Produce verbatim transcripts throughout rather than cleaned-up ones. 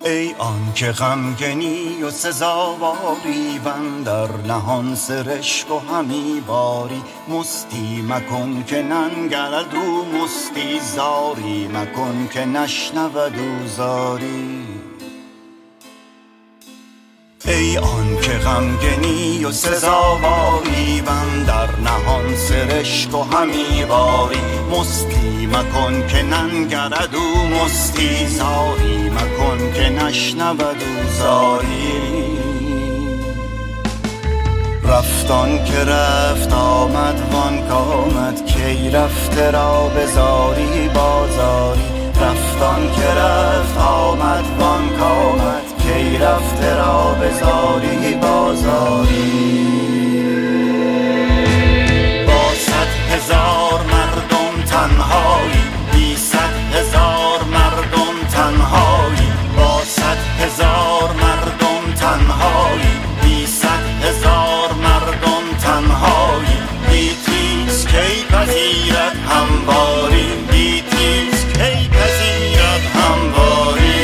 ای آن که غمگنی و سزاواری و اندر نهان سرشک و همی باری، مستی مکن که ننگرد او مستی، زاری مکن که نشنود او زاری. ای آن که غمگنی و سزاواری و اندر نهان سرشک و همی باری، مستی مکن که ننگرد او مستی، زاری مکن که نشنود او زاری. رفتان که رفت آمد وان کامد، کی رفته را بزاری بازاری. رفتان که رفت آمد وان کامد، کی رفته را بزاری بازاری. با صد هزار مردم تنهایی، بی صد هزار مردم تنهایی. با صد هزار مردم تنهایی، بی صد هزار مردم تنهایی. بی تیز کی پذیرد همواری، بی تیز کی پذیرد همواری.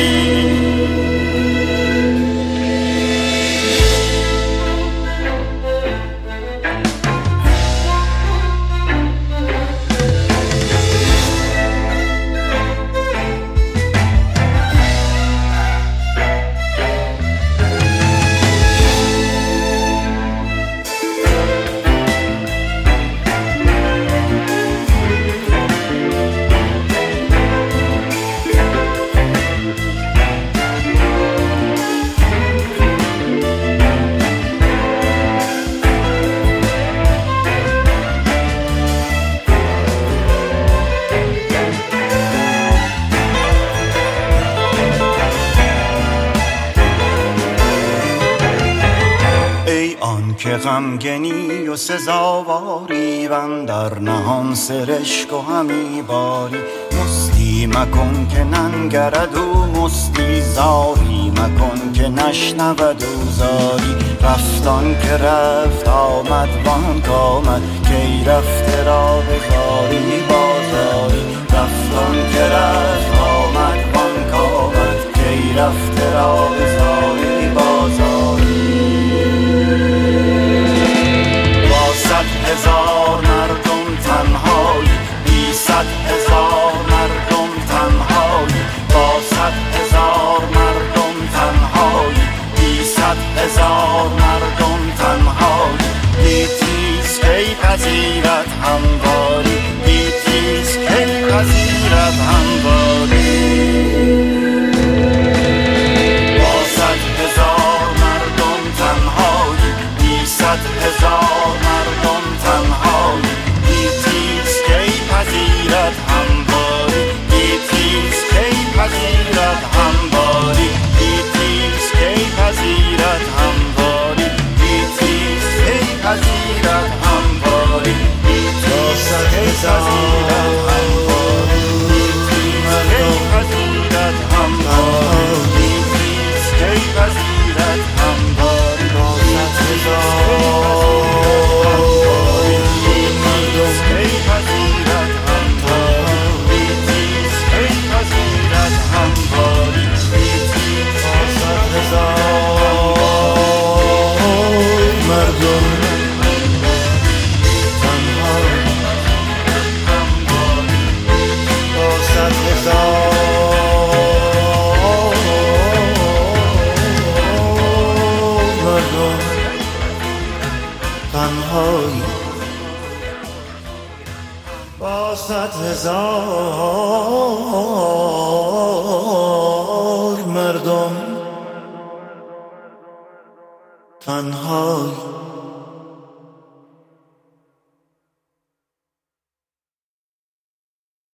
که غمگنی و سزاواری و اندر نهان سرشک و همی باری، مستی مکن که ننگرد او مستی، زاری مکن که نشنود او زاری. رفتان که رفت آمد وان کامد، کی رفته را بزاری بازاری. رفتان که رفت آمد وان کامد، کی رفته را بزاری بازاری. صد هزار مردم تنهایی، بی صد هزار مردم تنهایی. با صد هزار مردم تنهایی، بی صد هزار مردم تنهایی. بی تیز کی پذیرد همواری، بی تیز کی پذیرد همواری. با صد هزار مردم تنهایی، بی صد هزار مردم تنهایی. بی تیز کی پذیرد همواری، بی تیز کی پذیرد همواری. بی تیز کی پذیرد همواری، بی تیز کی پذیرد همواری. بی تیز کی پذیرد همواری، بی تیز کی پذیرد همواری. بی تیز کی پذیرد همواری. با صد هزار تنهایی، با صد هزار مردم تنهایی.